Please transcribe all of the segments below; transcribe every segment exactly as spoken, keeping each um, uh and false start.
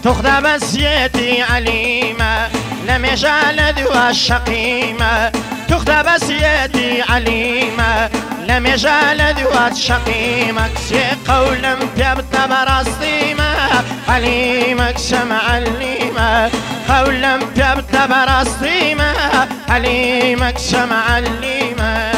تخدى بسيتي عليمة لم يجعل دوا الشقيمة تخدى بسيتي عليمة لم يجعل دوا الشقيمة كسي قولم تبت برصيمة عليمك سمع عليمة قولم تبت برصيمة عليمك سمع عليمة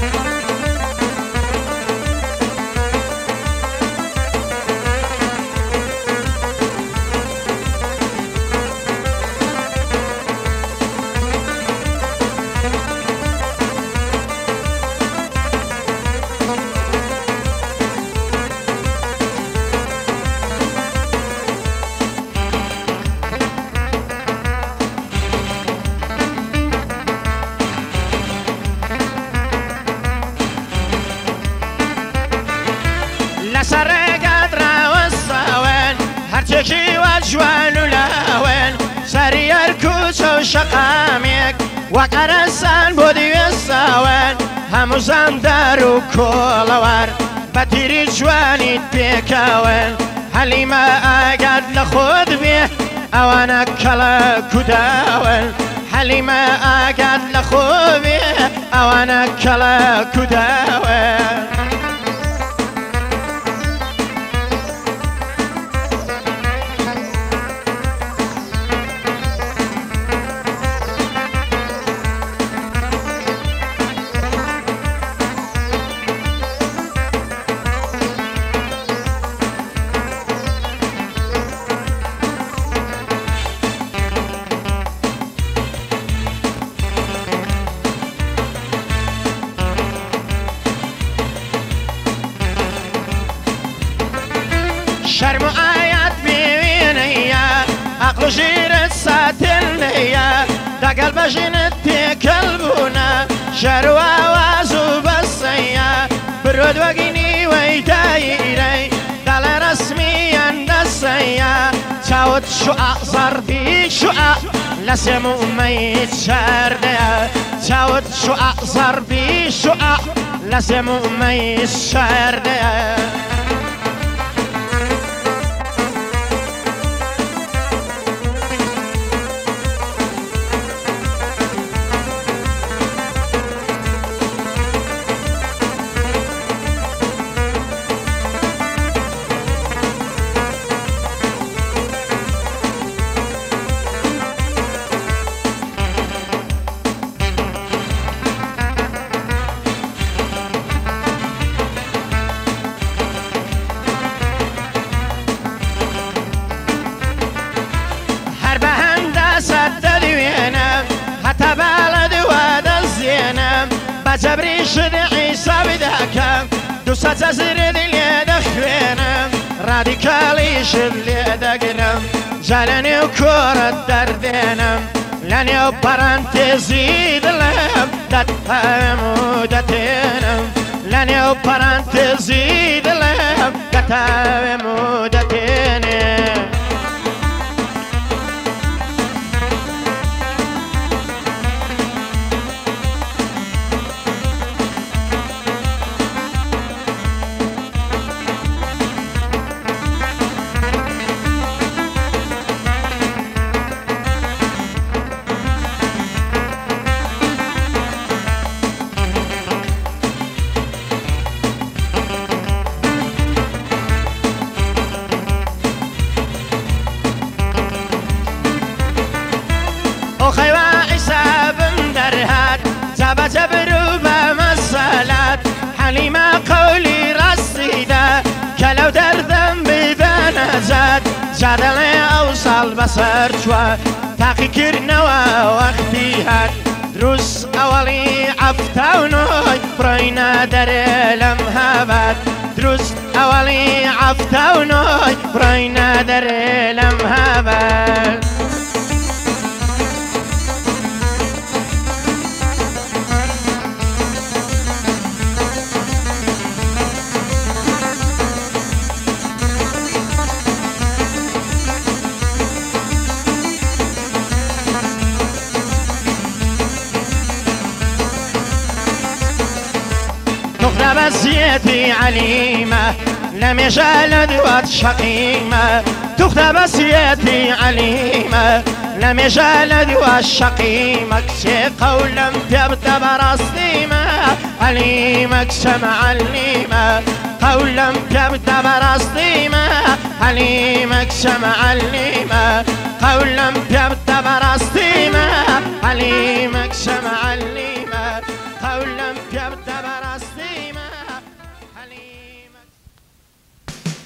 سرقت راوساوين هرتكي والجوال ولاوين سري الكوس وشقاميك وقرسان بودي الساوين همو زندار وكولوار بتيري جواني بيكاوين حليمة اقعد لخود بيه اوانا كلا كداوين حليمة اقعد لخود بيه اوانا كلا كداوين شرم آيات بيوينيا عقل جيرت ساتلنيا دا قلب جنتي كلبونا شروا وازو بسيا برود وقيني ويدايري دال رسميا دسيا تاوت شعاع صرفي شعاع لسمو ميت شارديا تاوت شعاع صرفي شعاع لسمو ميت شارديا حتى بلد واد الزينة بجبري شدعي سابداك دوسة تزرد اليد خوينة راديكالي شد دقنم جالني وكورة دردينم لاني وبرانتي زيد لهم دتهم ودتينم لاني وبرانتي زيد لهم دتهم ودتينم وخيوا حساب درهات جاب جبرو بمسالات حليمة قولي رصيدة كلو در ذنبي بنزات جادلي أوصل بصر شوا تاقي كرنوا وقتي هات دروس أولي عفتاونوي برينا دري لمهابات دروس أولي عفتاونوي برينا دري لمهابات بسيتي عليمة لمجال دوات شقيمة تخت بسيتي عليمة لمجال دوات شقيمة كسي قولا تبدأ برصيمة عليمة كسمع عليمة قولا تبدأ برصيمة عليمة كسمع عليمة قولا تبدأ